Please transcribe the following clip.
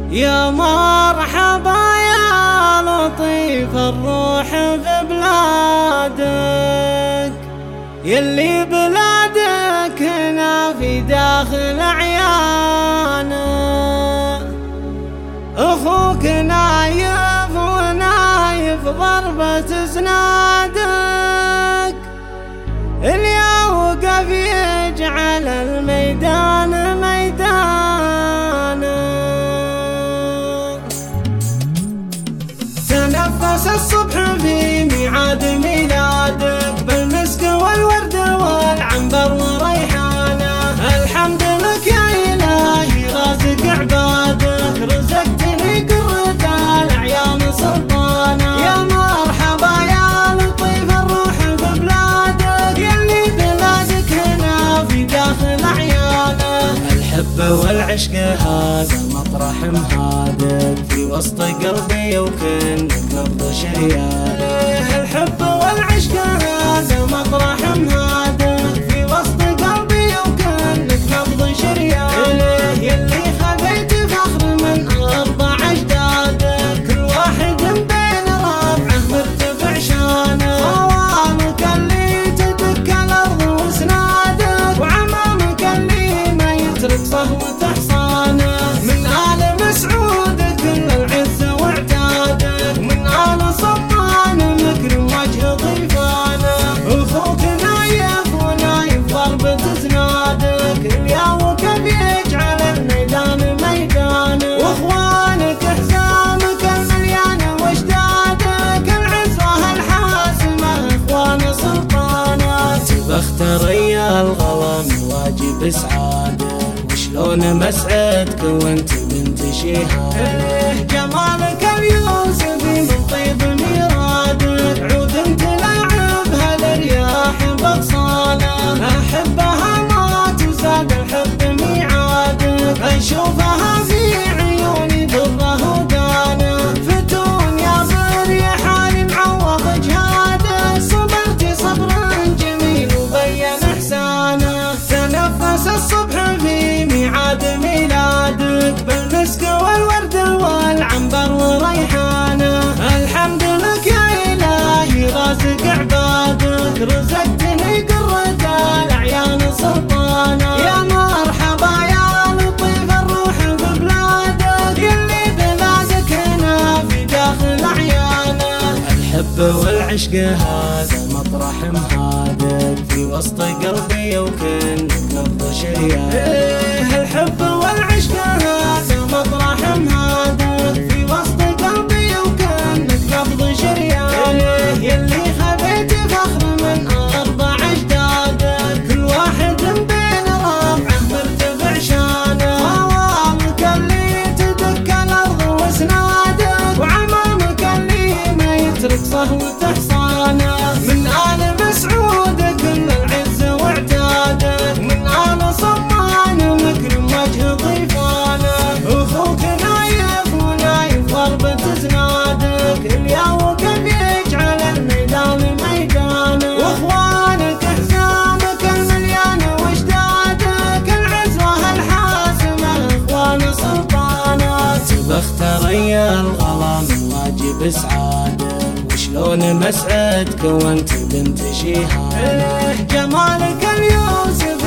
يا مرحبا يا لطيف الروح في بلادك، يلي بلادك هنا في داخل عيانا. أخوك نايف ونايف ضربة زنادك، اللي وقف يجعل الميدان ميدانا. تنفس الصبح في ميعاد ميلادك بالمسك والورد والعنبر وريحانه. الحمد لك يا إلهي رازق عبادك، رزقتني قرة الأعيان سلطانه. يا مرحبا يا لطيف الروح في بلادك، يلي بلادك هنا في داخل أعيانه. الحب والعشق هذا مطرح مهادك في وسط قلبي وكنك نبض شريانه. الحب والعشق هذا مطرح مهادك في وسط قلبي وكنك نبض شريانه. يلي خذيت فخر من أربع أجدادك، كل واحد بين ربعه مرتفع شانه. صوامك اللي تدك الأرض وسنادك، وعمامك اللي ما يترك صهوة حصانه. من آل مسعود كل العز واعتادك، ومن آل صمان مكرم وجه ضيفانه. أخوك نايف ونايف ضربة زنادك، الياوك بيجعل الميدان ميدانه. واخوانك حزامك المليانه واجدادك، العزوة الحاسمه اخوان سلطانه. بختار يا الغوام واجب سعادك، وشلون مسعدك وانت بنت شهاده. جمالك اليوسفي من طيب ميرادك، عود تلاعبها للرياح بغصانه. احبها ما تزاد الحب ميعادك، اشوفها في عيوني ذره ودانه. فتون يا بريحاني معوض جهادك، صبرتي صبرا جميل وبين احسانه. تنفس الصبح في ميعاد ميلادك بالمسك والورد والعنبر وريحانه. الحمد لك يا إلهي رازق عبادك، رزقتني قرة الأعيان سلطانه. يا مرحبا يا لطيف الروح في بلادك، يلي بلادك هنا في داخل أعيانه. الحب والعشق هذا مطرح مهادك في وسط قلبي وكنك نبض شريانه. الحب والعشق هذا مطرح مهادك في وسط قلبي وكنك نبض شريانه. يلي خذيت فخر من أربع أجدادك، كل واحد بين ربعه مرتفع شانه. صوامك اللي تدك الأرض وسنادك، وعمامك اللي ما يترك صهوة حصانه. من آل مسعود كل العز واعتادك، ومن آل صمان مكرم وجه ضيفانه. أخوك نايف ونايف ضربة زنادك، الياوك بيجعل الميدان ميدانه. واخوانك حزامك المليانه واجدادك، العزوة الحاسمه اخوان سلطانه. بختار يا الغلا من واجب سعادك، وشلون مسعدك وانت بنت شهاده. جمالك اليوسف